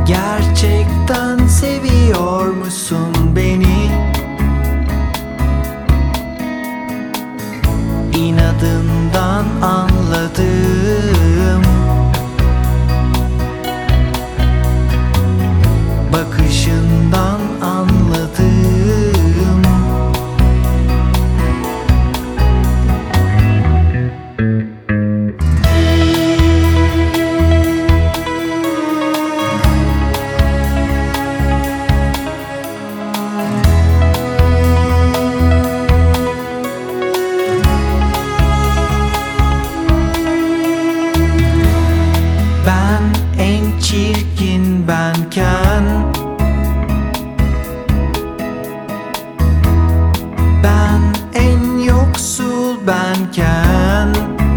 Gerçekten seviyor musun beni? İnadından anladım, bakışından anladım. Ben en çirkin benken, ben en yoksul benken,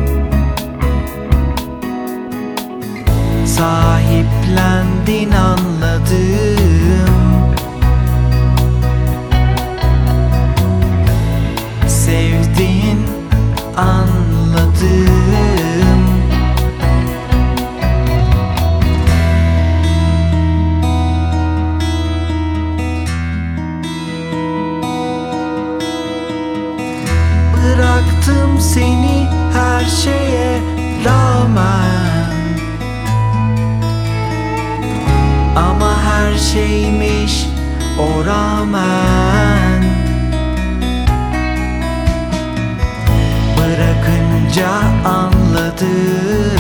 sahiplendin anladım, sevdin anladım. Bıraktım seni her şeye rağmen, ama her şeymiş o rağmen. Bırakınca anladım,